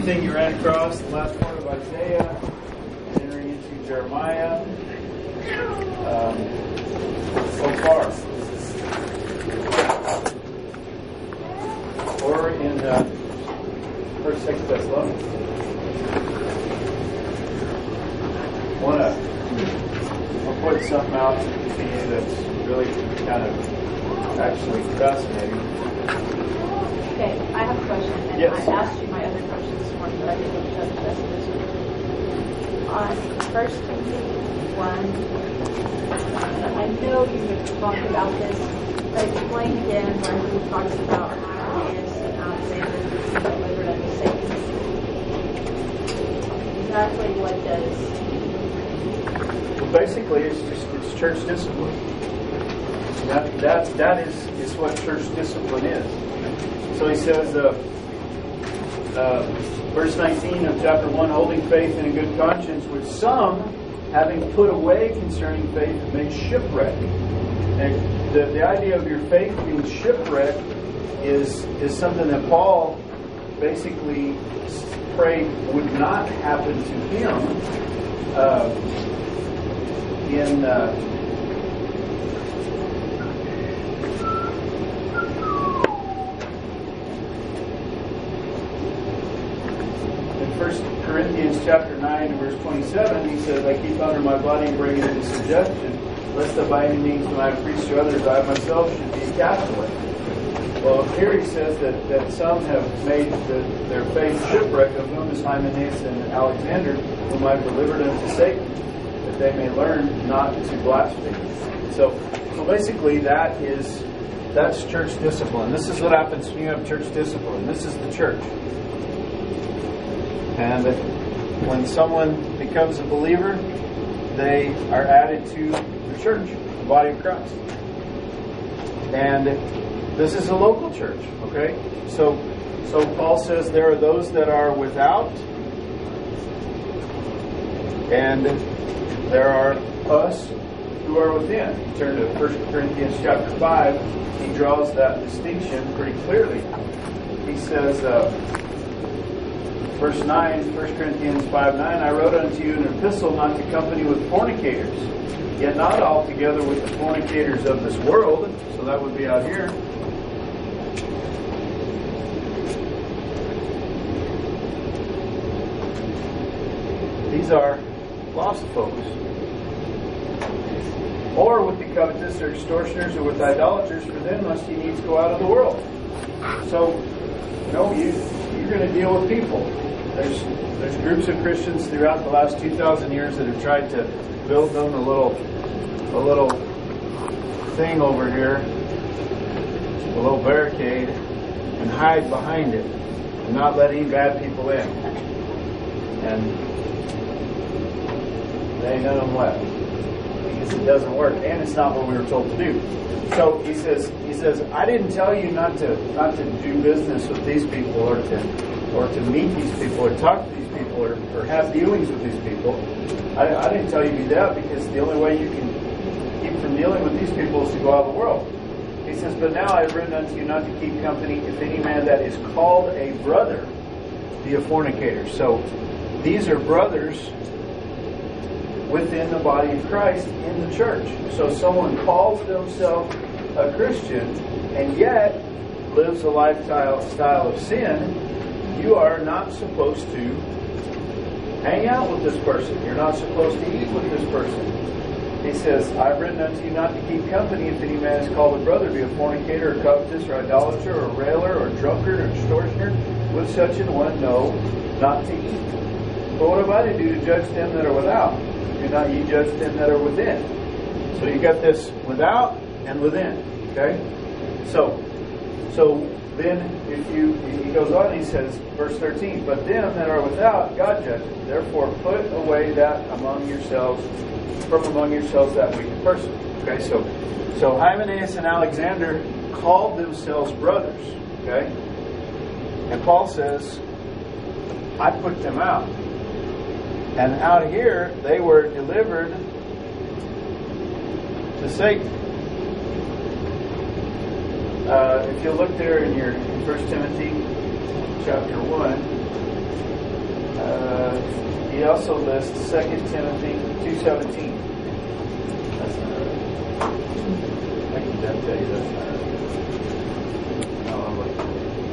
thing you ran across, the last part of Isaiah, entering into Jeremiah. So far, or in 1st, 2nd Thessalonians. I'll point something out to you that's really kind of actually fascinating. Okay, I have a question, and yes. I asked you my other question this morning, but I didn't touch this week. On 1 Timothy 1, I know you have talked about this, but explain again where he talks about Ananias and Alexander being delivered unto Satan. Exactly what does... Well, basically, it's church discipline. That is what church discipline is. So he says, verse 19 of chapter 1, holding faith in a good conscience, which some, having put away concerning faith, have made shipwreck. And the idea of your faith being shipwrecked is something that Paul basically prayed would not happen to him in 1 Corinthians chapter 9 and verse 27, he says, I keep under my body and bring it into subjection, lest that by any means when I preach to others, I myself should be a castaway. Well, here he says that some have made their faith shipwreck, of whom is Hymenaeus and Alexander, whom I've delivered unto Satan, that they may learn not to blaspheme. So basically that's church discipline. This is what happens when you have church discipline. This is the church. And when someone becomes a believer, they are added to the church, the body of Christ. And this is a local church, okay? So Paul says there are those that are without, and there are us who are within. You turn to 1 Corinthians chapter 5, he draws that distinction pretty clearly. He says, verse 9, 1 Corinthians 5:9, I wrote unto you an epistle not to company with fornicators, yet not altogether with the fornicators of this world. So that would be out here. These are lost folks. Or with the covetous or extortioners or with idolaters, for them must ye needs go out of the world. So, you're going to deal with people. There's groups of Christians throughout the last 2,000 years that have tried to build them a little thing over here, a little barricade, and hide behind it, and not let any bad people in. And there ain't none of them left, because it doesn't work, and it's not what we were told to do. So he says, I didn't tell you not to do business with these people, or to meet these people, or talk to these people, or have dealings with these people. I didn't tell you to do that, because the only way you can keep from dealing with these people is to go out of the world. He says, but now I have written unto you not to keep company if any man that is called a brother be a fornicator. So these are brothers within the body of Christ in the church. So someone calls themselves a Christian and yet lives a lifestyle of sin, you are not supposed to hang out with this person. You're not supposed to eat with this person. He says, I've written unto you not to keep company if any man is called a brother, be a fornicator, or covetous, or idolater, or railer, or drunkard, or extortioner. With such an one, no, not to eat. But what have I to do to judge them that are without? Do not ye judge them that are within. So you got this without and within. Okay? So then he goes on and he says, verse 13, but them that are without, God judges. Therefore put away that from among yourselves that wicked person. Okay, so Hymenaeus and Alexander called themselves brothers. Okay? And Paul says, I put them out. And out here, they were delivered to Satan. If you look there in 1 Timothy chapter 1, he also lists 2 Timothy 2:17. That's not right. I can tell you that's not right. No, I'm looking.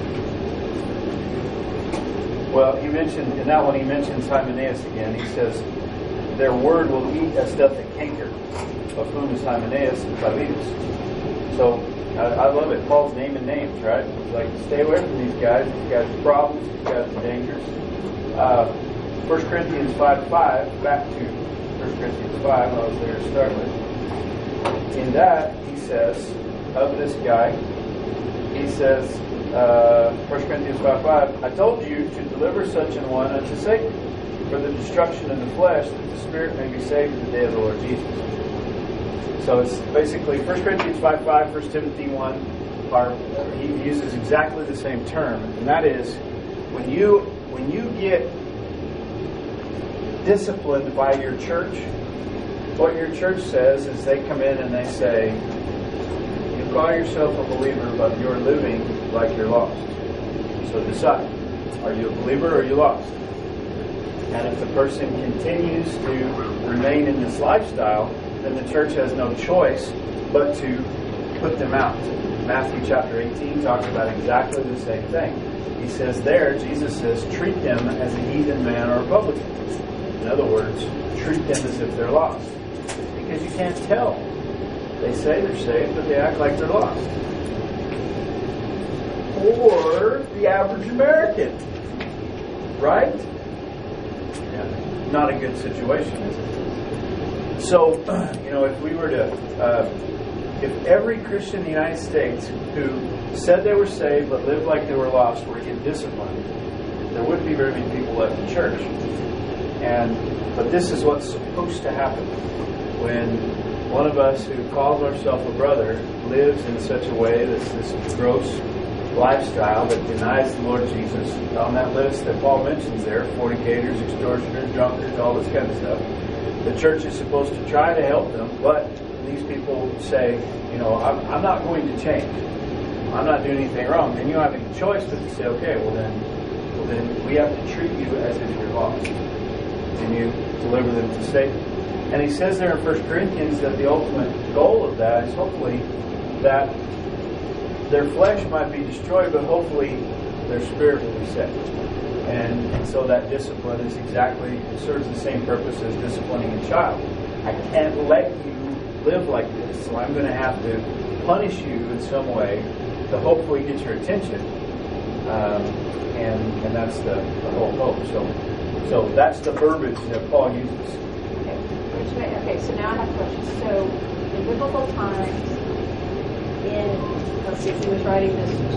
Well, he mentioned, in that one he mentions Hymenaeus again. He says, their word will eat as doth a canker, of whom is Hymenaeus and Philetus. So, I love it. Paul's naming names, right? He's like, stay away from these guys. These guys are problems. These guys are dangerous. 1 Corinthians 5:5, back to 1 Corinthians 5, I was there to start with. In that, he says, of this guy, he says, 1 Corinthians 5:5, I told you to deliver such an one unto Satan for the destruction of the flesh, that the spirit may be saved in the day of the Lord Jesus. So it's basically 1 Corinthians 5:5, 1 Timothy 1, he uses exactly the same term, and that is when you get disciplined by your church, what your church says is they come in and they say, you call yourself a believer, but you're living like you're lost. So decide, are you a believer or are you lost? And if the person continues to remain in this lifestyle, then the church has no choice but to put them out. Matthew chapter 18 talks about exactly the same thing. He says there, Jesus says, treat them as a heathen man or a publican. In other words, treat them as if they're lost. Because you can't tell. They say they're saved, but they act like they're lost. Or the average American. Right? Yeah. Not a good situation, is it? So, if we were to, if every Christian in the United States who said they were saved but lived like they were lost were to get disciplined, there wouldn't be very many people left in church. But this is what's supposed to happen when one of us who calls ourselves a brother lives in such a way that's this gross lifestyle that denies the Lord Jesus. On that list that Paul mentions there, fornicators, extortioners, drunkards, all this kind of stuff. The church is supposed to try to help them, but these people say, I'm not going to change. I'm not doing anything wrong. Then you don't have any choice but to say, okay, well then we have to treat you as if you're lost. And you deliver them to Satan. And he says there in 1 Corinthians that the ultimate goal of that is hopefully that their flesh might be destroyed, but hopefully their spirit will be saved. And so that discipline serves the same purpose as disciplining a child. I can't let you live like this, so I'm going to have to punish you in some way to hopefully get your attention. And that's the whole hope. So that's the verbiage that Paul uses. Okay, so now I have questions. So in biblical times, let's see, he was writing this to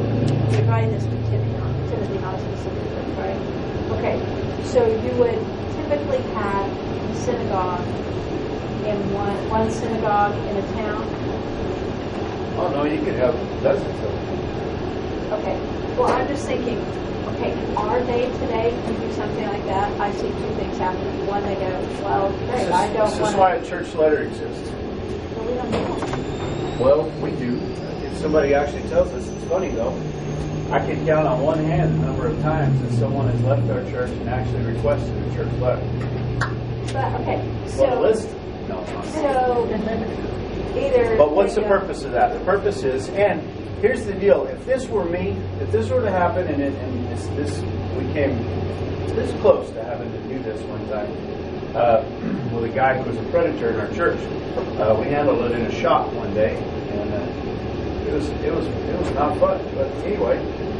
Timothy, not specifically, right? Okay, so you would typically have a synagogue in one synagogue in a town? Oh no, you could have dozens of them. Okay, well I'm just thinking, our day today can do something like that. I see two things happening. One, they go, well, great, I don't want to... This is why a church letter exists. Well, we don't know. Well, we do. If somebody actually tells us, it's funny though, I can count on one hand the number of times that someone has left our church and actually requested a church letter. But, okay, so... Well, the list? No, it's not. So, either... But what's the purpose of that? The purpose is, and here's the deal, if this were me, if this were to happen, and we came this close to having to do this one time, with a guy who was a predator in our church. We handled it in a shop one day, and it was not fun. But anyway,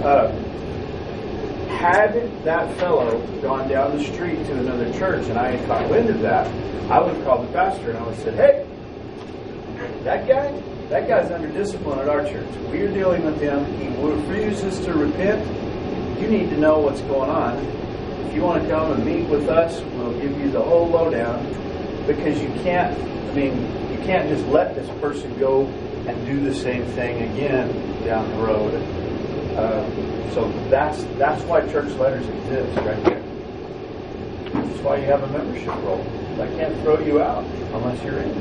had that fellow gone down the street to another church, and I had caught wind of that, I would have called the pastor and I would have said, "Hey, that guy's under discipline at our church. We're dealing with him. He refuses to repent. You need to know what's going on. If you want to come and meet with us, we'll give you the whole lowdown, because you can't just let this person go and do the same thing again down the road." So that's why church letters exist right there. That's why you have a membership roll. I can't throw you out unless you're in.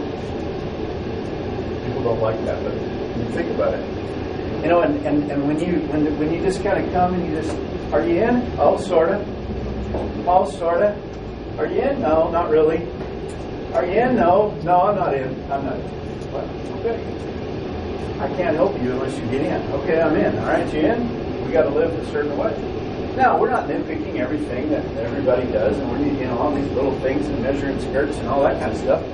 People don't like that, but when you think about it, and when you just kind of come and you just, are you in? Oh, sorta. Oh, sorta. Are you in? No, not really. Are you in? No, I'm not in. I'm not in. What? Okay. I can't help you unless you get in. Okay, I'm in. All right, you in? We got to live a certain way. Now, we're not nitpicking everything that everybody does, and we're all these little things and measuring skirts and all that kind of stuff.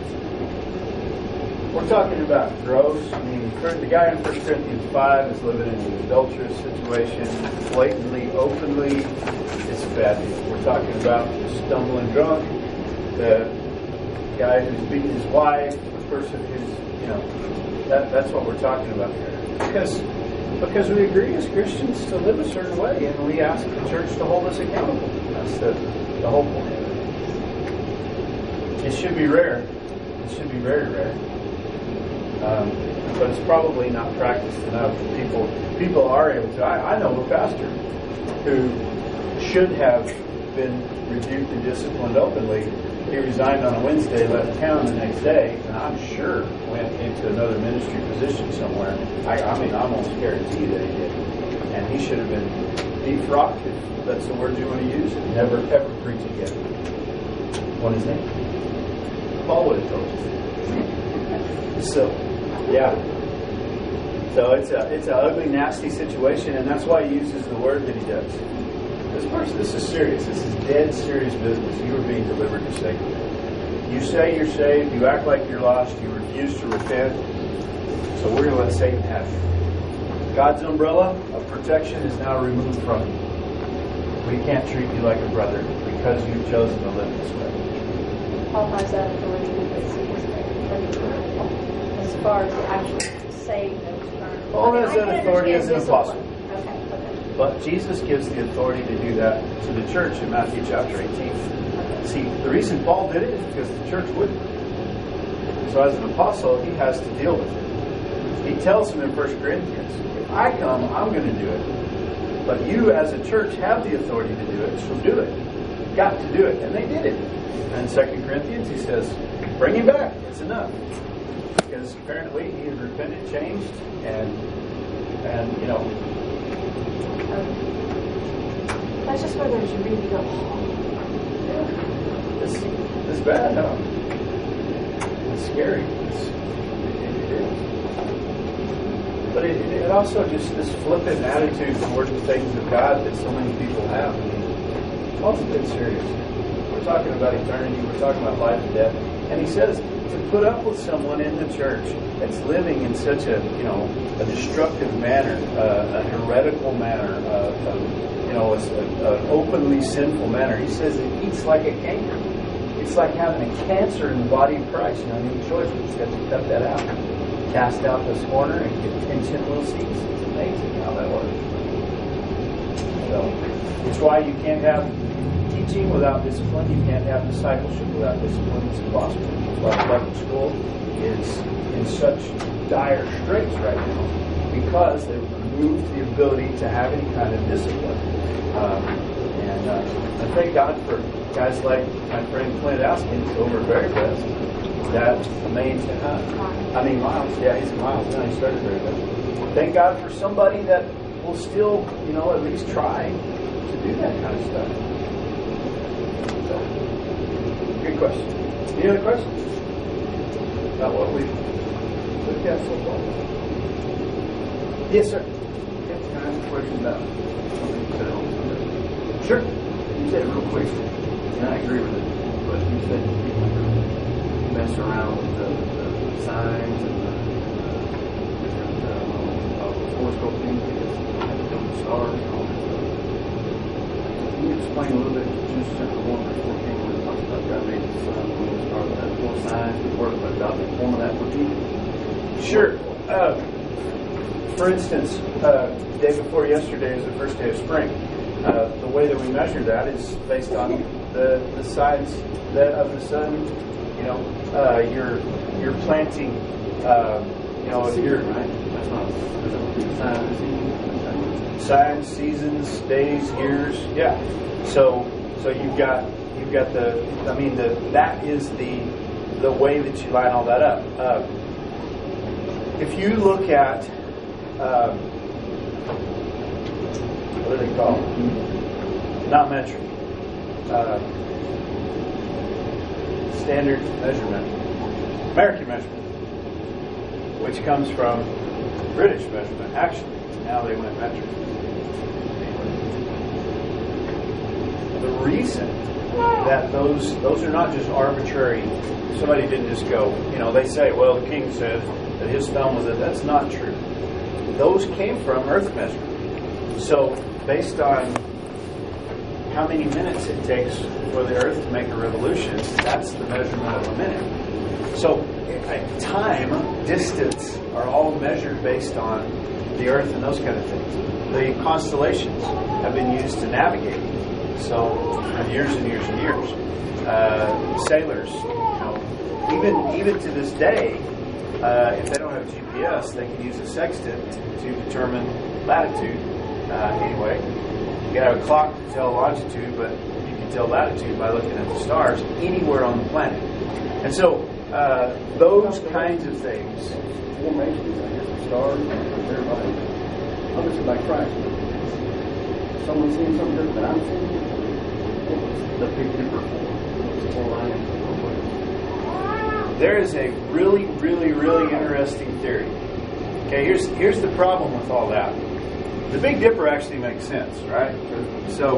We're talking about gross. I mean, the guy in 1 Corinthians 5 is living in an adulterous situation, blatantly, openly. It's a bad deal. We're talking about the stumbling drunk, the guy who's beating his wife, the person who's, that's what we're talking about here. Because we agree as Christians to live a certain way, and we ask the church to hold us accountable. That's the whole point of it. It should be rare. It should be very rare. But it's probably not practiced enough. People are able to. I know a pastor who should have been rebuked and disciplined openly. He resigned on a Wednesday, left town the next day, and I'm sure went into another ministry position somewhere. I mean, I'm almost guaranteed that he did. And he should have been defrocked, if that's the word you want to use, and never, ever preach again. What is his name? Paul would have told you. So, yeah. So it's an ugly, nasty situation, and that's why he uses the word that he does. This is serious. This is dead serious business. You are being delivered to Satan. You say you're saved. You act like you're lost. You refuse to repent. So we're going to let Satan have you. God's umbrella of protection is now removed from you. We can't treat you like a brother because you've chosen to live this way. Paul has that authority because he was as far as the actual saved those terms. Paul has that authority as an apostle. Okay. But Jesus gives the authority to do that to the church in Matthew chapter 18. See, the reason Paul did it is because the church wouldn't. So as an apostle, he has to deal with it. He tells them in 1 Corinthians, if I come, I'm going to do it. But you as a church have the authority to do it, so do it. You've got to do it. And they did it. And in 2 Corinthians, he says, bring him back. It's enough. Because apparently he had repented, changed, and that's just where there's really go. This is bad, huh? It's scary. It is. But it also just this flippant attitude toward the things of God that so many people have. I mean, Paul's a bit serious. We're talking about eternity. We're talking about life and death. And he says to put up with someone in the church that's living in such a destructive manner, a heretical manner, an openly sinful manner. He says it eats like a canker. It's like having a cancer in the body of Christ. No choice. We just have to cut that out. Cast out this corner and get 10 little seeds. It's amazing how that works. So it's why you can't have teaching without discipline. You can't have discipleship without discipline. It's impossible. That's why the public school is in such dire straits right now, because they've removed the ability to have any kind of discipline. And I thank God for guys like my friend Clint Askins over at Very Best. That Miles. Yeah, he's Miles now. He started Very Best. Thank God for somebody that will still, at least try to do that kind of stuff. So, good question. Any other questions about what we've looked at so far? Yes, sir. Can I ask a question about something you said on Sunday? Sure. You said real quick, and I agree with it, but you said people mess around with the signs and the different horoscope things because they have to do with stars and all that stuff. Can you explain a little bit, Genesis chapter 1, verse 14, when it talks about God made the sun, the moon, the stars, that 4 signs, the word about God, the form of that for people? Sure. For instance, day before yesterday is the first day of spring. The way that we measure that is based on the signs of the sun. You're planting. You're right. That's not signs, seasons, days, years. Yeah. So you've got that is the way that you line all that up. If you look at what do they call it? Not metric. standard measurement, American measurement, which comes from British measurement. Actually, now they went metric. The reason that those are not just arbitrary. Somebody didn't just go. They say, well, the king said that his thumb was it. That's not true. Those came from earth measurement. So based on how many minutes it takes for the earth to make a revolution, that's the measurement of a minute. So time, distance are all measured based on the earth and those kind of things. The constellations have been used to navigate. So for years and years and years. Sailors, even to this day, if they don't have GPS, they can use a sextant to determine latitude. Anyway, you got a clock to tell longitude, but you can tell latitude by looking at the stars anywhere on the planet. And so those kinds of things. Formations, I guess, the stars, everybody. Obviously by Christ. Someone seeing something different than I'm seeing. The Big Dipper There is a really, really, really interesting theory. Okay, here's the problem with all that. The Big Dipper actually makes sense, right? So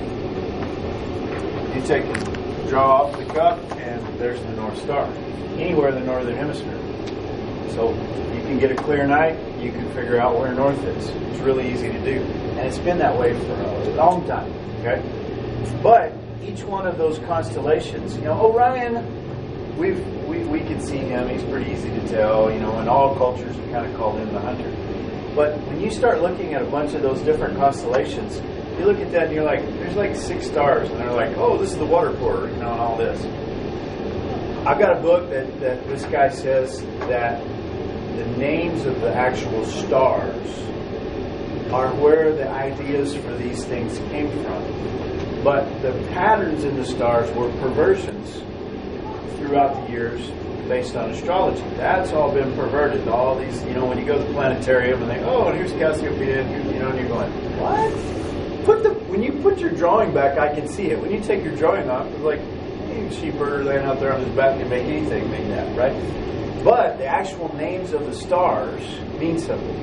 you draw off the cup, and there's the North Star, anywhere in the northern hemisphere. So you can get a clear night, you can figure out where north is. It's really easy to do, and it's been that way for a long time. Okay, but each one of those constellations, Orion, we can see him. He's pretty easy to tell. In all cultures, we kind of call him the hunter. But when you start looking at a bunch of those different constellations, you look at that and you're like, there's like 6 stars, and they're like, oh, this is the water porter, and all this. I've got a book that this guy says that the names of the actual stars are where the ideas for these things came from. But the patterns in the stars were perversions throughout the years based on astrology. That's all been perverted. All these, when you go to the planetarium and they, and here's Cassiopeia, and you're going, what? When you put your drawing back, I can see it. When you take your drawing off, it's like a sheepherder laying out there on his back can make anything mean that, right? But the actual names of the stars mean something.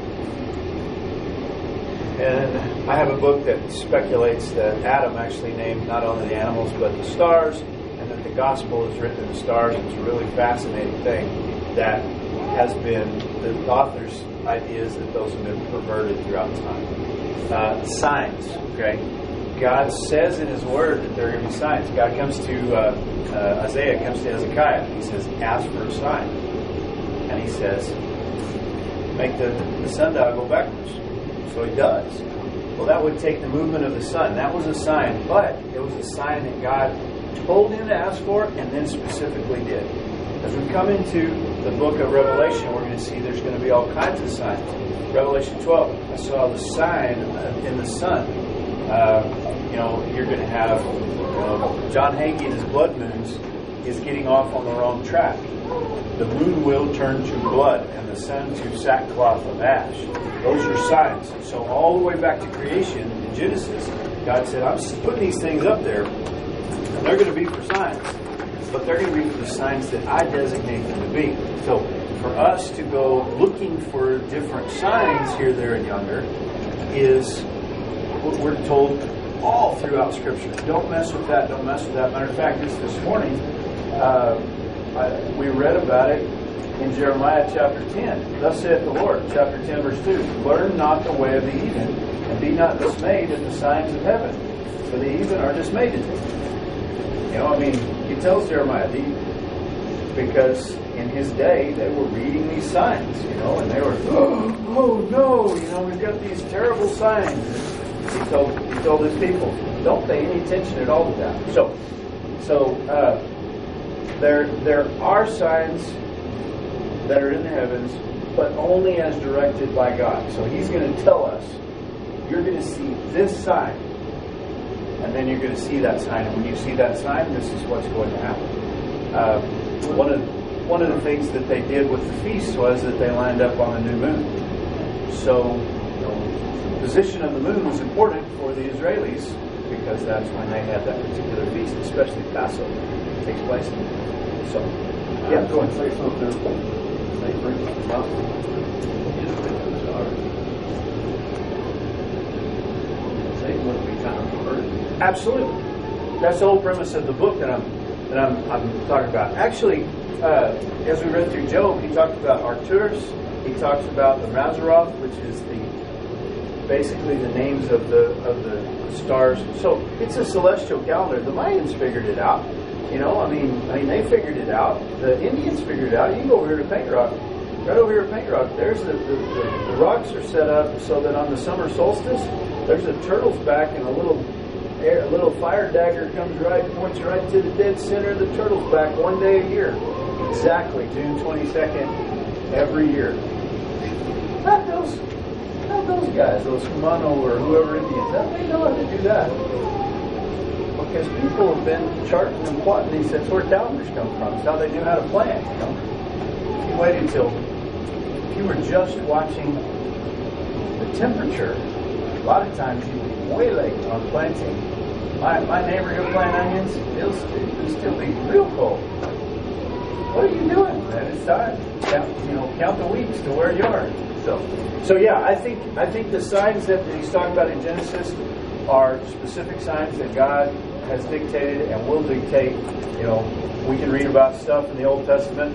And I have a book that speculates that Adam actually named not only the animals but the stars, and that the gospel is written in the stars. It's a really fascinating thing that has been the author's ideas that those have been perverted throughout time. Signs, okay? God says in His Word that there are going to be signs. God comes to Isaiah, comes to Hezekiah. He says, ask for a sign. And He says, make the sundial go backwards. So He does. Well, that would take the movement of the sun. That was a sign, but it was a sign that God told him to ask for and then specifically did. As we come into the book of Revelation, we're going to see there's going to be all kinds of signs. Revelation 12, I saw the sign in the sun. You're going to have John Hagee and his blood moons is getting off on the wrong track. The moon will turn to blood and the sun to sackcloth of ash. Those are signs. So all the way back to creation in Genesis, God said, I'm putting these things up there, and they're going to be for signs. But they're going to be for the signs that I designate them to be. So for us to go looking for different signs here, there, and yonder is what we're told all throughout Scripture. Don't mess with that, don't mess with that. Matter of fact, this morning, we read about it in Jeremiah chapter 10. Thus saith the Lord, chapter 10, verse 2. Learn not the way of the heathen, and be not dismayed at the signs of heaven, for the heathen are dismayed at them. He tells Jeremiah, because in his day, they were reading these signs, and they were, oh no, we've got these terrible signs. He told his people, don't pay any attention at all to that. So there are signs that are in the heavens, but only as directed by God. So He's going to tell us, you're going to see this sign, and then you're going to see that sign. And when you see that sign, this is what's going to happen. One of the things that they did with the feast was that they lined up on the new moon. So the position of the moon was important for the Israelis because that's when they had that particular feast, especially Passover, takes place. So, yeah, go ahead. Say something. Say, for instance, the gospel. Satan must be kind of perverted. Absolutely. That's the whole premise of the book that I'm talking about. Actually, as we read through Job, he talked about Arcturus. He talks about the Mazzaroth, which is basically the names of the stars. So it's a celestial calendar. The Mayans figured it out. I mean they figured it out. The Indians figured it out. You can go over here to Paint Rock. Right over here at Paint Rock, there's the rocks are set up so that on the summer solstice, there's a turtle's back and a little fire dagger points right to the dead center of the turtle's back one day a year. Exactly, June 22nd, every year. Not those guys, those Kumano or whoever Indians, how do they know how to do that? Because people have been charting and plotting these. That's where calendars come from. It's how they knew how to plan. If you waited if you were just watching the temperature, a lot of times you'd be way late on planting. My neighbor who plant onions, it'll still be real cold. What are you doing, man? It's time. Count the weeks to where you are. So yeah, I think the signs that he's talking about in Genesis are specific signs that God has dictated and will dictate. We can read about stuff in the Old Testament,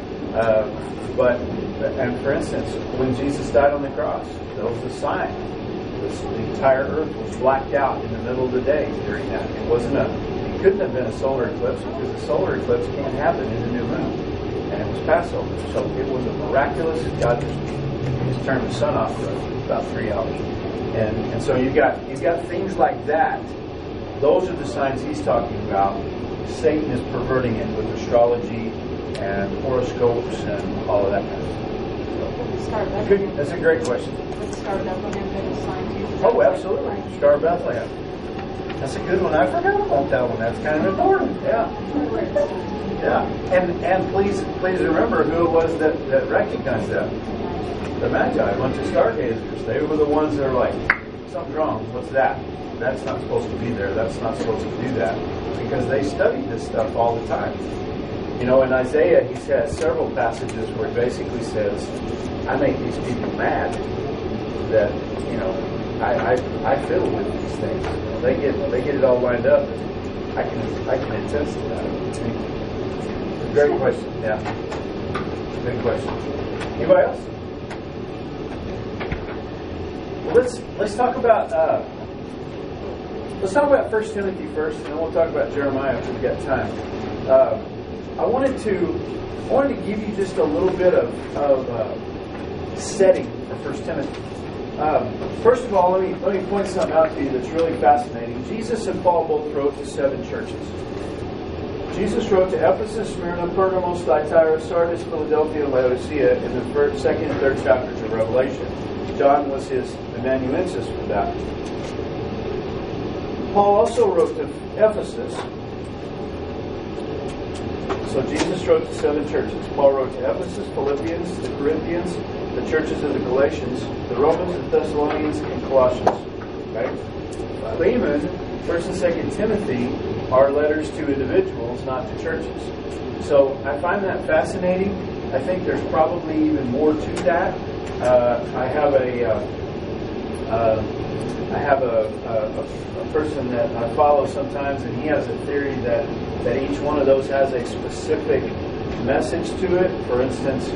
and for instance, when Jesus died on the cross, that was a sign. The entire earth was blacked out in the middle of the day during that. It couldn't have been a solar eclipse because a solar eclipse can't happen in the new moon. And it was Passover. So it was a miraculous. God just turned the sun off for about 3 hours. And so you've got things like that. Those are the signs he's talking about. Satan is perverting it with astrology and horoscopes and all of that kind of stuff. That's a great question. Star of Bethlehem, sign too. Oh, absolutely. Star of Bethlehem. That's a good one. I forgot about that one. That's kind of important. Yeah. Yeah. And please remember who it was that recognized that. The Magi, a bunch of stargazers. They were the ones that are like, something's wrong. What's that? That's not supposed to be there. That's not supposed to do that. Because they studied this stuff all the time. In Isaiah, he has several passages where he basically says, I make these people mad that, I fiddle with these things. They get it all lined up. I can attest to that. Great question. Yeah. Good question. Anybody else? Well, let's talk about 1 Timothy first, and then we'll talk about Jeremiah if we've got time. I wanted to give you just a little bit of setting for 1 Timothy. First of all, let me point something out to you that's really fascinating. Jesus and Paul both wrote to 7 churches. Jesus wrote to Ephesus, Smyrna, Pergamos, Thyatira, Sardis, Philadelphia, and Laodicea in the 2nd and 3rd chapters of Revelation. John was his amanuensis for that. Paul also wrote to Ephesus. So Jesus wrote to 7 churches. Paul wrote to Ephesus, Philippians, the Corinthians, the churches of the Galatians, the Romans, the Thessalonians, and Colossians. Okay? Philemon, 1st and 2nd Timothy are letters to individuals, not to churches. So I find that fascinating. I think there's probably even more to that. I have a person that I follow sometimes, and he has a theory that each one of those has a specific message to it. For instance,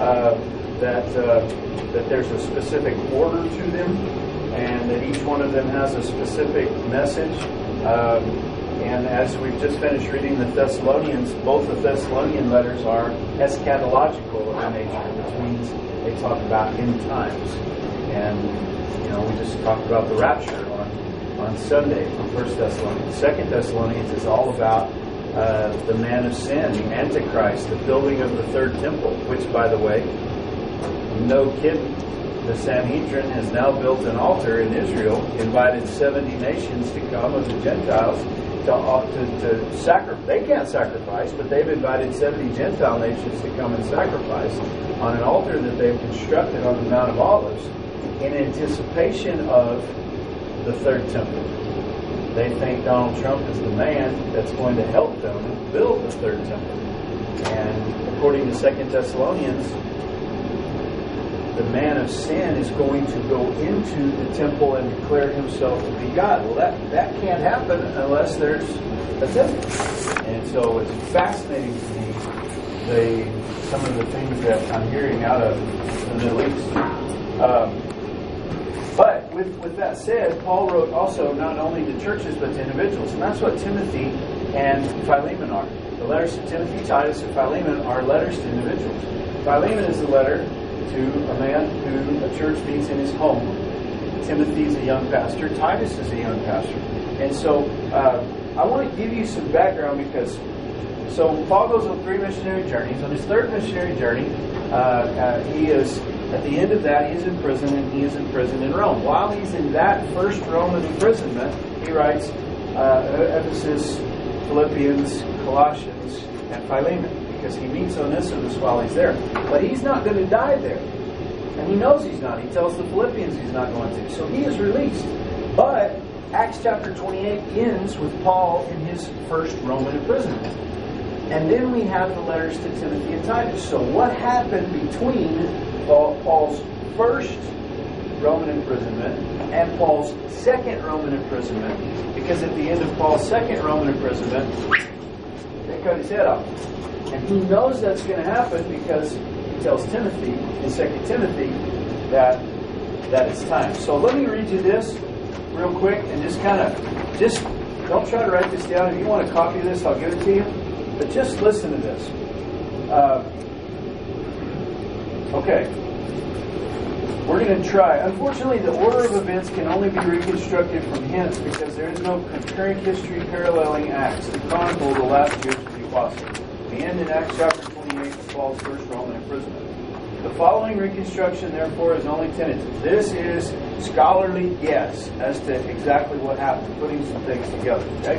that there's a specific order to them, and that each one of them has a specific message. And as we've just finished reading the Thessalonians, both the Thessalonian letters are eschatological in nature, which means they talk about end times. And we just talked about the rapture on Sunday from 1 Thessalonians. 2 Thessalonians is all about the man of sin, the Antichrist, the building of the third temple, which, by the way, no kidding, the Sanhedrin has now built an altar in Israel, invited 70 nations to come of the Gentiles to sacrifice. They can't sacrifice, but they've invited 70 Gentile nations to come and sacrifice on an altar that they've constructed on the Mount of Olives in anticipation of the third temple. They think Donald Trump is the man that's going to help them build the third temple. And according to 2 Thessalonians, the man of sin is going to go into the temple and declare himself to be God. Well, that can't happen unless there's a temple. And so it's fascinating to me some of the things that I'm hearing out of the Middle East. But with that said, Paul wrote also not only to churches but to individuals. And that's what Timothy and Philemon are. The letters to Timothy, Titus, and Philemon are letters to individuals. Philemon is a letter to a man who a church meets in his home. Timothy is a young pastor. Titus is a young pastor. And so I want to give you some background because Paul goes on 3 missionary journeys. On his 3rd missionary journey, he is, at the end of that, he is in prison, and he is imprisoned in Rome. While he's in that first Roman imprisonment, he writes Ephesus, Philippians, Colossians, and Philemon, because he meets Onesimus while he's there. But he's not going to die there. And he knows he's not. He tells the Philippians he's not going to. So he is released. But Acts chapter 28 ends with Paul in his first Roman imprisonment. And then we have the letters to Timothy and Titus. So what happened between Paul's first Roman imprisonment and Paul's second Roman imprisonment? Because at the end of Paul's second Roman imprisonment, they cut his head off. And he knows that's going to happen because he tells Timothy in 2 Timothy that it's time. So let me read you this real quick and just don't try to write this down. If you want to copy this, I'll give it to you. But just listen to this. Okay. We're going to try. Unfortunately, the order of events can only be reconstructed from hints because there is no concurrent history paralleling Acts to chronicle the last years of the Apostle. We end in Acts chapter 28 with Paul's first Roman imprisonment. The following reconstruction, therefore, is only tentative. This is scholarly guess as to exactly what happened, putting some things together. Okay?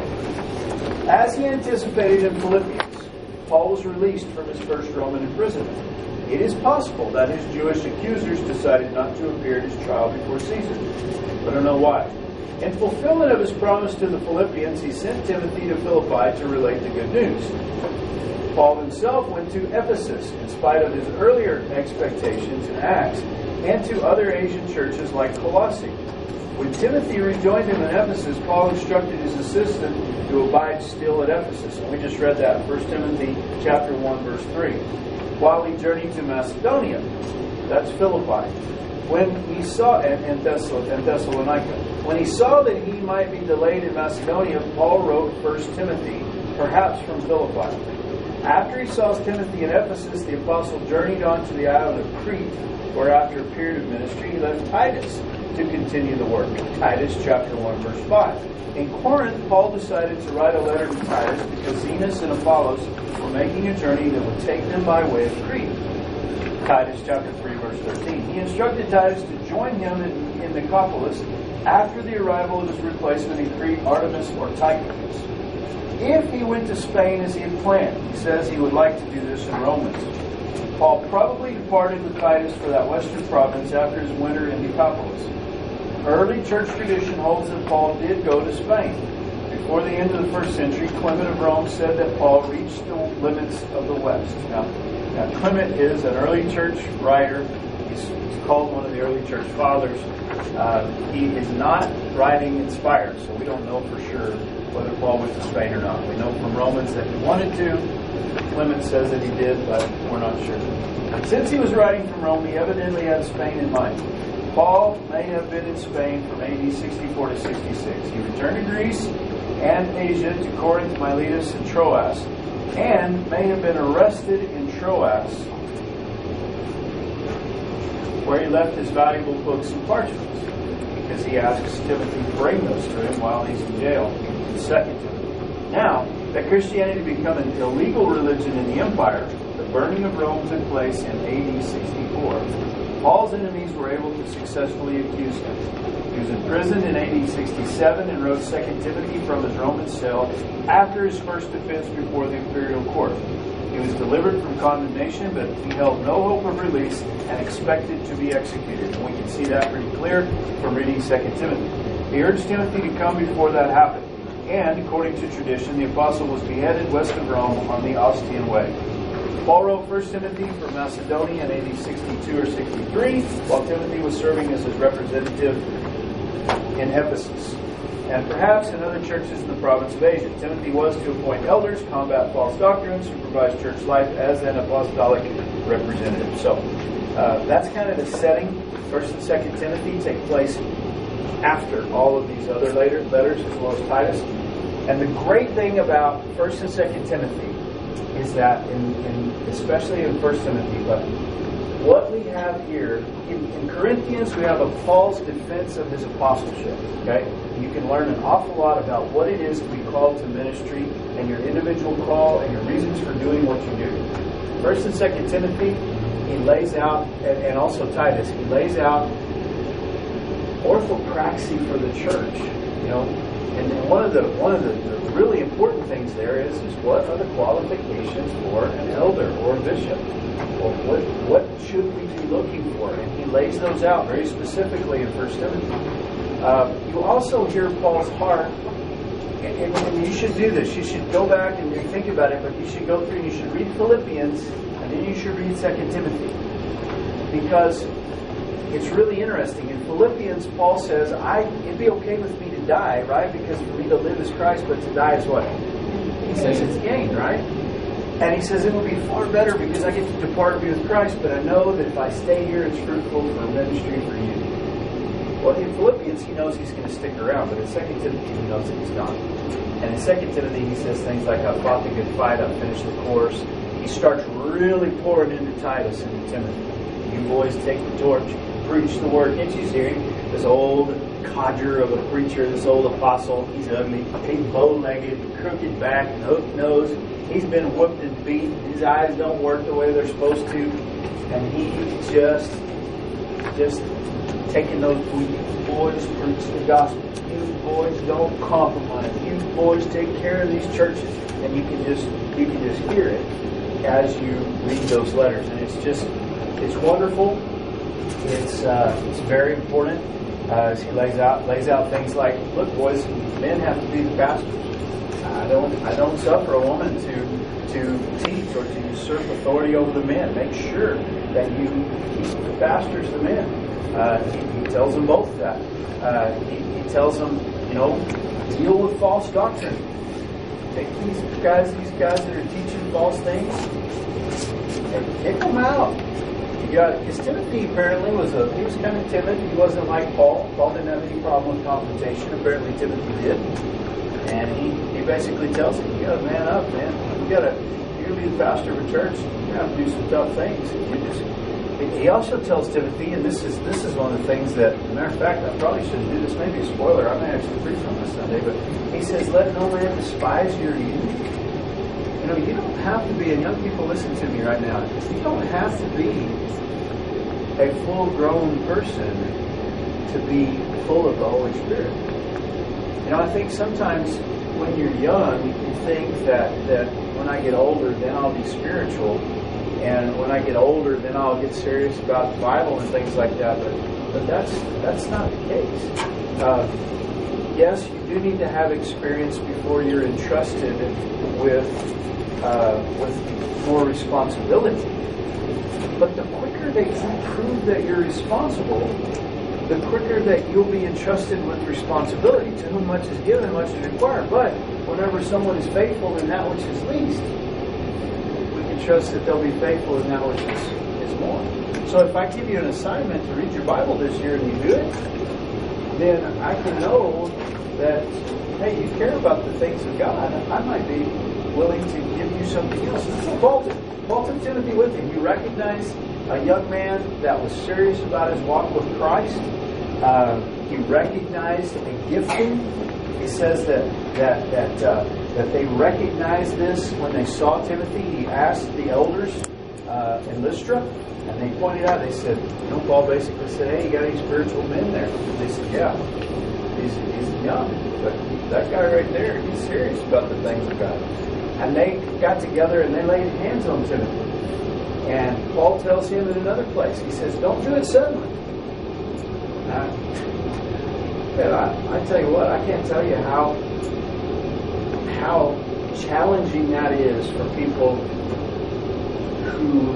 As he anticipated in Philippians, Paul was released from his first Roman imprisonment. It is possible that his Jewish accusers decided not to appear at his trial before Caesar. But I don't know why. In fulfillment of his promise to the Philippians, he sent Timothy to Philippi to relate the good news. Paul himself went to Ephesus, in spite of his earlier expectations in Acts, and to other Asian churches like Colossae. When Timothy rejoined him in Ephesus, Paul instructed his assistant to abide still at Ephesus. And we just read that, 1 Timothy chapter 1, verse 3. While he journeyed to Macedonia, that's Philippi, when he saw, and Thessalonica, when he saw that he might be delayed in Macedonia, Paul wrote 1 Timothy, perhaps from Philippi. After he saw Timothy in Ephesus, the apostle journeyed on to the island of Crete, where after a period of ministry, he left Titus to continue the work. Titus chapter 1, verse 5. In Corinth, Paul decided to write a letter to Titus because Zenas and Apollos were making a journey that would take them by way of Crete. Titus chapter 3, verse 13. He instructed Titus to join him in Nicopolis after the arrival of his replacement in Crete, Artemas or Tychicus. If he went to Spain as he had planned, he says he would like to do this in Romans. Paul probably departed with Titus for that western province after his winter in Nicopolis. Early church tradition holds that Paul did go to Spain. Before the end of the 1st century, Clement of Rome said that Paul reached the limits of the West. Now Clement is an early church writer. He's called one of the early church fathers. He is not writing inspired, so we don't know for sure whether Paul went to Spain or not. We know from Romans that he wanted to. Clement says that he did, but we're not sure. Since he was writing from Rome, he evidently had Spain in mind. Paul may have been in Spain from AD 64 to 66. He returned to Greece and Asia to Corinth, Miletus, and Troas, and may have been arrested in Troas, where he left his valuable books and parchments, because he asks Timothy to bring those to him while he's in jail in 2 Timothy. Now, that Christianity became an illegal religion in the empire, the burning of Rome took place in AD 64. Paul's enemies were able to successfully accuse him. He was imprisoned in AD 67 and wrote 2 Timothy from his Roman cell after his first defense before the imperial court. He was delivered from condemnation, but he held no hope of release and expected to be executed. And we can see that pretty clear from reading 2 Timothy. He urged Timothy to come before that happened. And, according to tradition, the apostle was beheaded west of Rome on the Ostian Way. Paul wrote 1 Timothy from Macedonia in AD 62 or 63, while Timothy was serving as his representative in Ephesus, and perhaps in other churches in the province of Asia. Timothy was to appoint elders, combat false doctrines, supervise church life as an apostolic representative. So that's kind of the setting. 1st and 2nd Timothy take place after all of these other later letters, as well as Titus. And the great thing about 1st and 2nd Timothy is that, especially in 1 Timothy, but what we have here, in Corinthians, we have a Paul's defense of his apostleship. Okay? You can learn an awful lot about what it is to be called to ministry and your individual call and your reasons for doing what you do. 1st and 2nd Timothy, he lays out, and also Titus, he lays out orthopraxy for the church. You know, and one of the really important things there is what are the qualifications for an elder or a bishop? Or what should we be looking for? And he lays those out very specifically in 1 Timothy. You also hear Paul's heart, and you should do this. You should go back and think about it, but you should go through and you should read Philippians, and then you should read 2 Timothy. Because it's really interesting. In Philippians, Paul says, it'd be okay with me to die, right? Because for me to live is Christ, but to die is what? He says it's gain, right? And he says it would be far better because I get to depart and be with Christ, but I know that if I stay here, it's fruitful for ministry for you. Well, in Philippians, he knows he's going to stick around, but in 2 Timothy, he knows that he's not. And in 2 Timothy, he says things like, I've fought the good fight, I've finished the course. He starts really pouring into Titus and Timothy. You boys take the torch, preach the word. Can't you see him? This old codger of a preacher, this old apostle. He's ugly. He's bow-legged, crooked back, hooked nose. He's been whooped and beat. His eyes don't work the way they're supposed to. And he's just taking those boys, preach the gospel. You boys don't compromise. You boys take care of these churches. And you can just hear it as you read those letters. And it's wonderful. It's very important. As he lays out things like, look, boys, men have to be the pastors. I don't suffer a woman to teach or to usurp authority over the men. Make sure that you keep the pastors the men. He tells them both that. He tells them, deal with false doctrine. Take these guys that are teaching false things and kick them out. Because Timothy apparently was kind of timid. He wasn't like Paul. Paul didn't have any problem with confrontation. Apparently Timothy did. And he basically tells him, you gotta man up, man. You're gonna be the pastor of a church. You're gonna have to do some tough things. He also tells Timothy, and this is one of the things that, as a matter of fact, I probably shouldn't do this. Maybe a spoiler. I may actually preach on this Sunday, but he says, let no man despise your youth. You don't have to be, and young people listen to me right now, you don't have to be a full-grown person to be full of the Holy Spirit. I think sometimes when you're young, you think that when I get older, then I'll be spiritual, and when I get older, then I'll get serious about the Bible and things like that. But that's not the case. Yes, you do need to have experience before you're entrusted with more responsibility. But the quicker that you prove that you're responsible, the quicker that you'll be entrusted with responsibility. To whom much is given, much is required. But whenever someone is faithful in that which is least, we can trust that they'll be faithful in that which is more. So if I give you an assignment to read your Bible this year and you do it, then I can know that, hey, you care about the things of God. I might be willing to give you something else. This is Paul took Timothy with him. You recognize a young man that was serious about his walk with Christ. He recognized a gifting. He says that they recognized this when they saw Timothy. He asked the elders in Lystra, and they pointed out. They said, Paul basically said, "Hey, you got any spiritual men there?" And they said, "Yeah, he's young, but that guy right there, he's serious about the things of God." And they got together and they laid hands on Timothy. And Paul tells him in another place, he says, don't do it suddenly. said, I tell you what, I can't tell you how challenging that is for people who,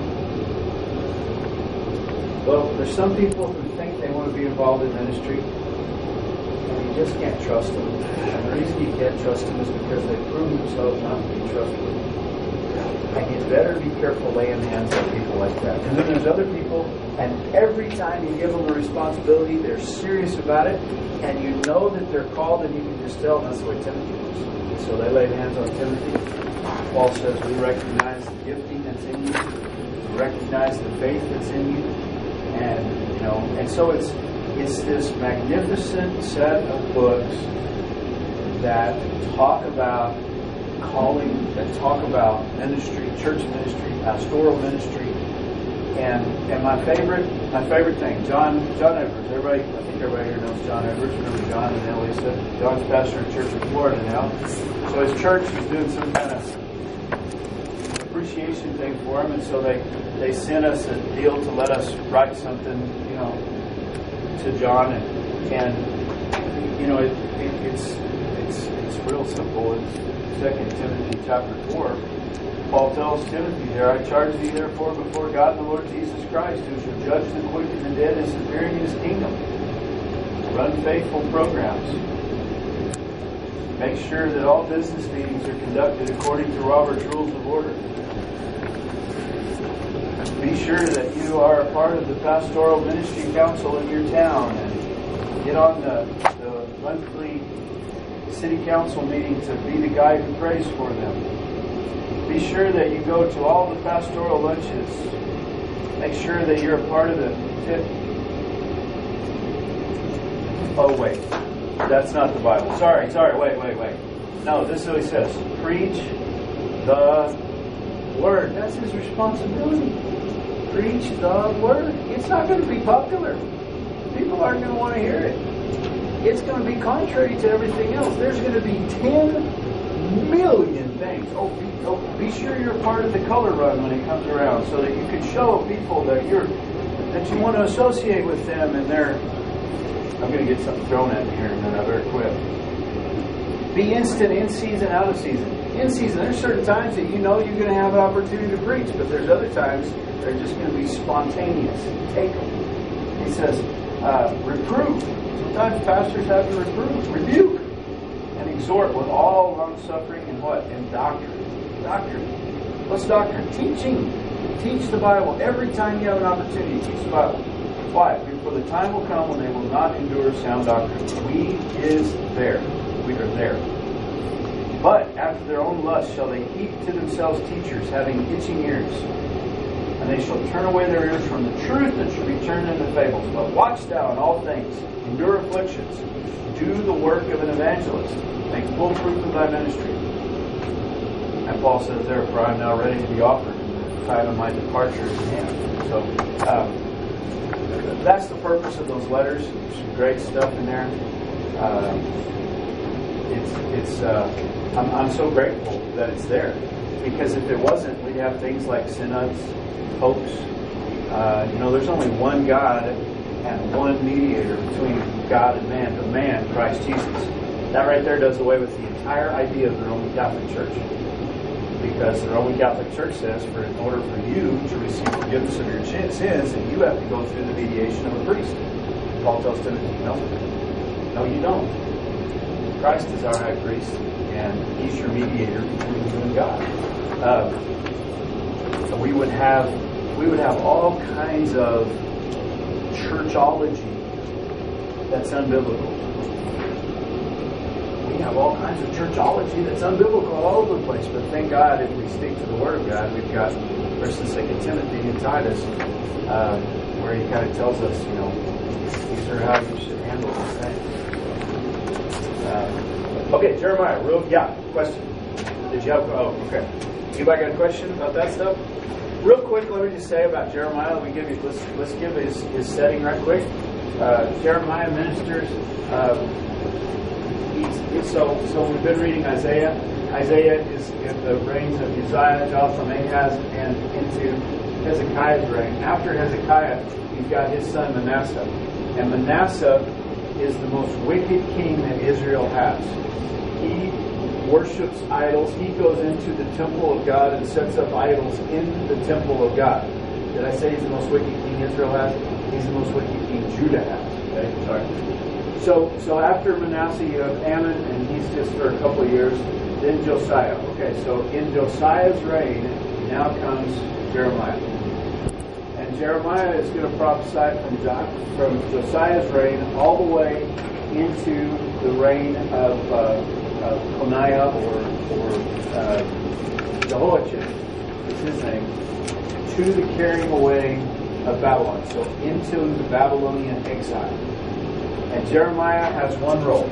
well, there's some people who think they want to be involved in ministry, and you just can't trust them. And the reason you can't trust them is because they prove themselves not to be trustworthy. And you better be careful laying hands on people like that. And then there's other people, and every time you give them a responsibility, they're serious about it, and you know that they're called, and you can just tell. And that's the way Timothy was. So they laid hands on Timothy. Paul says, we recognize the gifting that's in you. We recognize the faith that's in you. And, and so it's this magnificent set of books that talk about calling, that talk about ministry, church ministry, pastoral ministry, and my favorite thing, John Edwards. I think everybody here knows John Edwards. Remember John and Elisa? John's pastor in church in Florida now. So his church is doing some kind of appreciation thing for him, and so they sent us a deal to let us write something, to John, and it's real simple. It's 2 Timothy chapter 4. Paul tells Timothy there, I charge thee therefore before God and the Lord Jesus Christ, who shall judge the quick and the dead, is appearing in his kingdom. Run faithful programs. Make sure that all business meetings are conducted according to Robert's Rules of Order. Be sure that you are a part of the pastoral ministry council in your town, and get on the monthly city council meeting to be the guy who prays for them. Be sure that you go to all the pastoral lunches. Make sure that you're a part of the Oh, wait. That's not the Bible. Sorry. Wait. No, this is what he says. Preach the Word. That's his responsibility. Preach the Word. It's not going to be popular. People aren't going to want to hear it. It's going to be contrary to everything else. There's going to be 10 million things. Be sure you're part of the color run when it comes around, so that you can show people that you want to associate with them, and they're. I'm going to get something thrown at me here, and then I better quit. Be instant in season, out of season. In season, there's certain times that you're going to have an opportunity to preach, but there's other times that are just going to be spontaneous. Take them. He says, reprove. Sometimes pastors have to rebuke, and exhort with all long-suffering and what? And doctrine. Doctrine. What's doctrine? Teaching. Teach the Bible. Every time you have an opportunity, teach the Bible. Why? For the time will come when they will not endure sound doctrine. We are there. But after their own lust shall they heap to themselves teachers, having itching ears. And they shall turn away their ears from the truth, and shall be turned into fables. But watch thou in all things, endure afflictions, do the work of an evangelist, make full proof of thy ministry. And Paul says, therefore I am now ready to be offered, and the time of my departure is at hand. So, that's the purpose of those letters. There's some great stuff in there. I'm so grateful that it's there, because if it wasn't, we'd have things like synods, popes. There's only one God and one mediator between God and man, the man, Christ Jesus. That right there does away with the entire idea of the Roman Catholic Church. Because the Roman Catholic Church says, in order for you to receive forgiveness of your sins, that you have to go through the mediation of a priest. Paul tells Timothy, no, you don't. Christ is our high priest, and he's your mediator between you and God. We would have all kinds of churchology that's unbiblical. We have all kinds of churchology that's unbiblical all over the place, but thank God if we stick to the Word of God. We've got 1st and 2nd Timothy and Titus, where he kind of tells us, these are how you should handle these things. Okay, Jeremiah, question. Did you have? Oh, okay. Anybody got a question about that stuff? Real quick, let me just say about Jeremiah. Let's give his setting right quick. Jeremiah ministers. So we've been reading Isaiah. Isaiah is in the reigns of Uzziah, Jotham, Ahaz, and into Hezekiah's reign. After Hezekiah, you've got his son Manasseh. And Manasseh is the most wicked king that Israel has. He worships idols. He goes into the temple of God and sets up idols in the temple of God. Did I say he's the most wicked king Israel has? He's the most wicked king Judah has. Okay, sorry. So after Manasseh, you have Ammon, and he's just for a couple of years. Then Josiah. Okay, so in Josiah's reign, now comes Jeremiah. And Jeremiah is going to prophesy from Josiah's reign all the way into the reign of Coniah or Jehoiakim, is his name, to the carrying away of Babylon, so into the Babylonian exile. And Jeremiah has one role.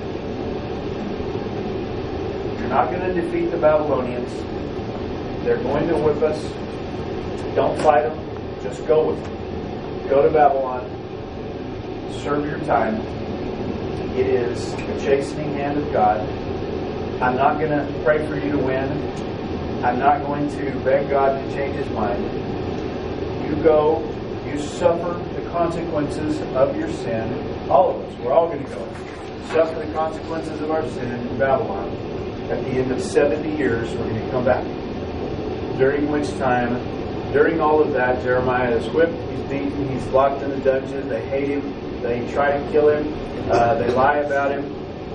You're not going to defeat the Babylonians. They're going to whip us. Don't fight them. Just go with them. Go to Babylon. Serve your time. It is the chastening hand of God. I'm not going to pray for you to win. I'm not going to beg God to change his mind. You go, you suffer the consequences of your sin. All of us, we're all going to go. Suffer the consequences of our sin in Babylon. At the end of 70 years, we're going to come back. During which time, during all of that, Jeremiah is whipped, he's beaten, he's locked in the dungeon, they hate him, they try to kill him, they lie about him,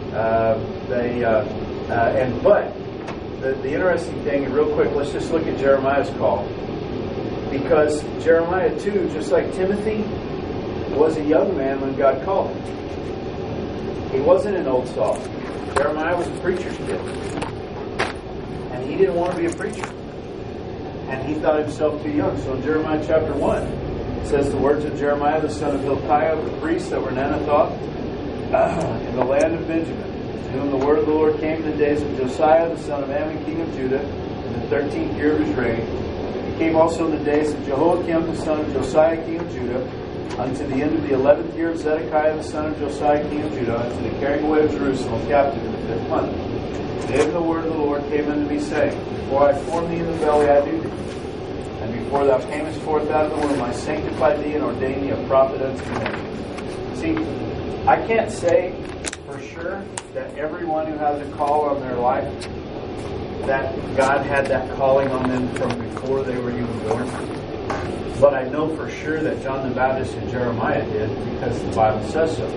but the interesting thing, and real quick, let's just look at Jeremiah's call. Because Jeremiah too, just like Timothy, was a young man when God called him. He wasn't an old Saul. Jeremiah was a preacher's kid. And he didn't want to be a preacher. And he thought himself too young. So in Jeremiah chapter 1, it says the words of Jeremiah, the son of Hilkiah, the priest that were in Anathoth, in the land of Benjamin, to whom the word of the Lord came in the days of Josiah, the son of Ammon, king of Judah, in the 13th year of his reign. It came also in the days of Jehoiakim, the son of Josiah, king of Judah, unto the end of the 11th year of Zedekiah, the son of Josiah, king of Judah, unto the carrying away of Jerusalem captive in the 5th month. Then the word of the Lord came unto me, saying, Before I formed thee in the belly, I knew thee. And before thou camest forth out of the womb, I sanctified thee and ordained thee a prophet unto men. See, I can't say for sure that everyone who has a call on their life, that God had that calling on them from before they were even born. But I know for sure that John the Baptist and Jeremiah did, because the Bible says so.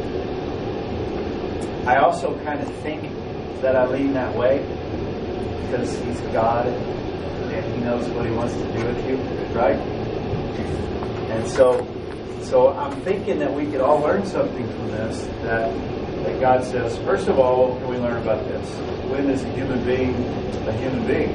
I also kind of think that I lean that way because he's God and he knows what he wants to do with you, right? And so I'm thinking that we could all learn something from this, that God says, first of all, what can we learn about this? When is a human being a human being?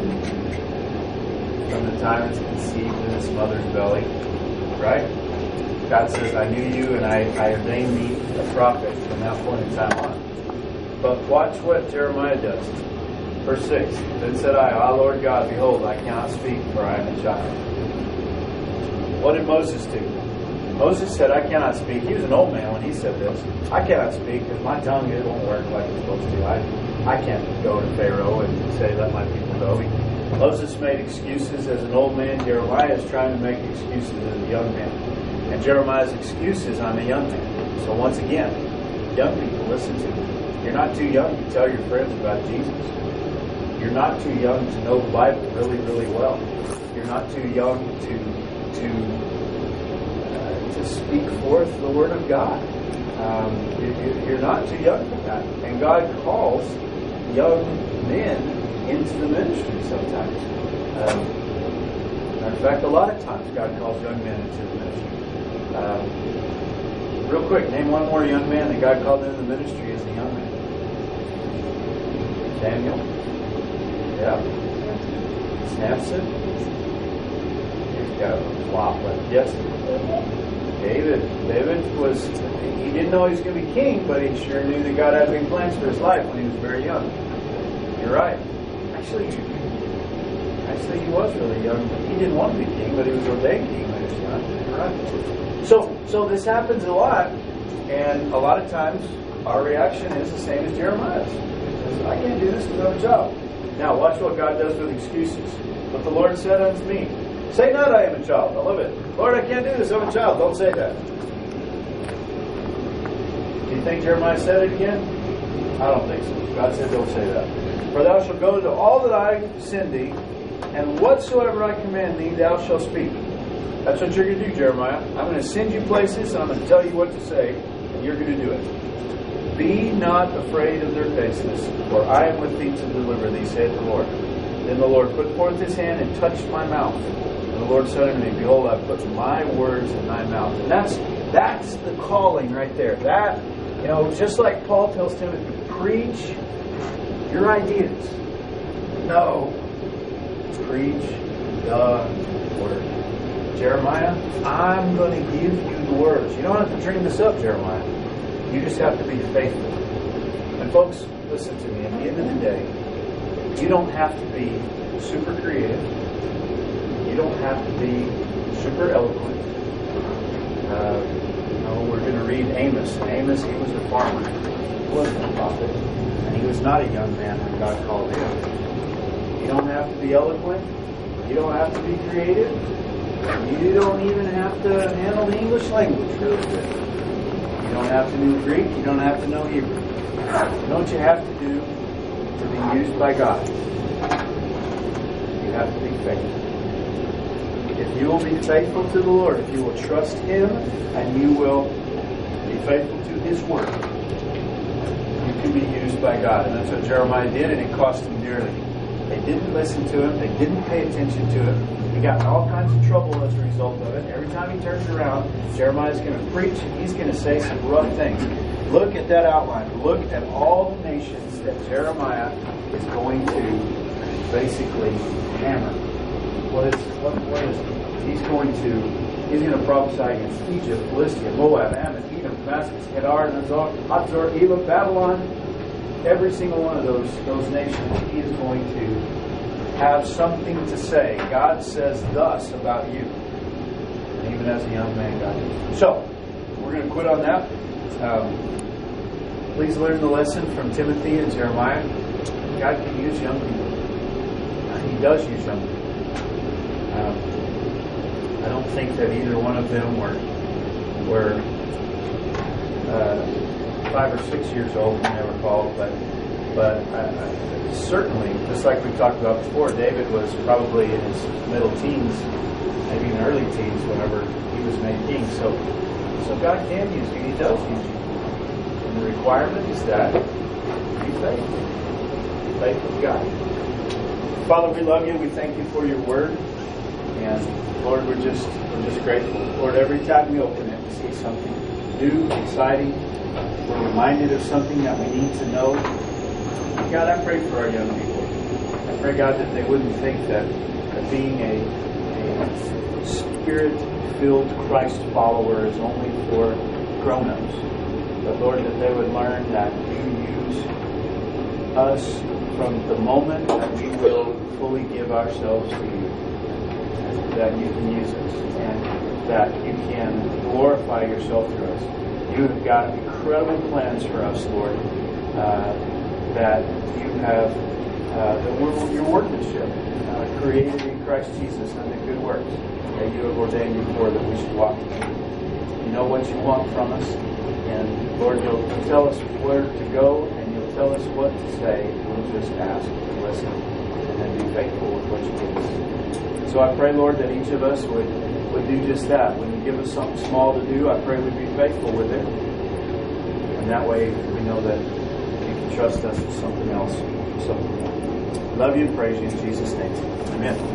From the time it's conceived in its mother's belly, right? God says, I knew you and I ordained thee a prophet from that point in time on. But watch what Jeremiah does. Verse 6, Then said I, Ah, Lord God, behold, I cannot speak, for I am a child. What did Moses do? Moses said, I cannot speak. He was an old man when he said this. I cannot speak because my tongue, it won't work like it's supposed to. I can't go to Pharaoh and say, let my people go. Moses made excuses as an old man. Jeremiah is trying to make excuses as a young man. And Jeremiah's excuse is, I'm a young man. So once again, young people, listen to me. You're not too young to tell your friends about Jesus. You're not too young to know the Bible really, really well. You're not too young to speak forth the Word of God. You're not too young for that. And God calls young men into the ministry sometimes. In fact, a lot of times God calls young men into the ministry. Real quick, name one more young man that God called into the ministry as a young man. Daniel? Yeah. Samson? He's got a flop, but yes. David was, he didn't know he was going to be king, but he sure knew that God had big plans for his life when he was very young. You're right. Actually, he was really young. He didn't want to be king, but he was ordained king when he was young. You're right. So this happens a lot, and a lot of times our reaction is the same as Jeremiah's. He says, I can't do this because I'm a child. Now, watch what God does with excuses. But the Lord said unto me, Say not, I am a child. I love it. Lord, I can't do this. I'm a child. Don't say that. you think Jeremiah said it again? I don't think so. God said don't say that. For thou shalt go to all that I send thee, and whatsoever I command thee, thou shalt speak. That's what you're going to do, Jeremiah. I'm going to send you places, and I'm going to tell you what to say, and you're going to do it. Be not afraid of their faces, for I am with thee to deliver thee, saith the Lord. Then the Lord put forth his hand and touched my mouth. And the Lord said unto me, Behold, I put my words in thy mouth. And that's the calling right there. That, just like Paul tells Timothy, preach your ideas. No. Preach the word. Jeremiah, I'm going to give you the words. You don't have to dream this up, Jeremiah. You just have to be faithful. And folks, listen to me. At the end of the day, you don't have to be super creative. You don't have to be super eloquent. We're going to read Amos. And Amos, he was a farmer. He wasn't a prophet. And he was not a young man when God called him. You don't have to be eloquent. You don't have to be creative. You don't even have to handle the English language really good. You don't have to know Greek. You don't have to know Hebrew. You know what you have to do to be used by God? You have to be faithful. If you will be faithful to the Lord, if you will trust Him, and you will be faithful to His Word, you can be used by God. And that's what Jeremiah did, and it cost him dearly. They didn't listen to him. They didn't pay attention to him. He got in all kinds of trouble as a result of it. Every time he turns around, Jeremiah's going to preach, and he's going to say some rough things. Look at that outline. Look at all the nations that Jeremiah is going to basically hammer. What is it? He's going to prophesy against Egypt, Philistia, Moab, Ammon, Edom, Damascus, Kedar, Nazar, Hatzor, Elam, Babylon. Every single one of those nations, he is going to have something to say. God says thus about you. And even as a young man, God did. So, we're going to quit on that. Please learn the lesson from Timothy and Jeremiah. God can use young people. He does use young people. I don't think that either one of them were 5 or 6 years old when they were called, but certainly, just like we talked about before, David was probably in his middle teens, maybe even early teens, whenever he was made king. So God can use you. He does use you. And the requirement is that be faithful. Be faithful to God. Father, we love you. We thank you for your word. And Lord, we're just grateful. Lord, every time we open it, we see something new, exciting. We're reminded of something that we need to know. God, I pray for our young people. I pray, God, that they wouldn't think that being a Spirit-filled Christ follower is only for grown-ups. But Lord, that they would learn that you use us from the moment that we will fully give ourselves to you. That you can use us and that you can glorify yourself through us. You have got incredible plans for us, Lord, that you have, that we're your workmanship, created in Christ Jesus unto good works, that you have ordained before that we should walk in. You know what you want from us, and Lord, you'll tell us where to go, and you'll tell us what to say. We'll just ask and listen, and then be faithful with what you give us. So I pray, Lord, that each of us would do just that. When you give us something small to do, I pray we'd be faithful with it. And that way we know that you can trust us with something else, something more. Love you and praise you in Jesus' name. Amen.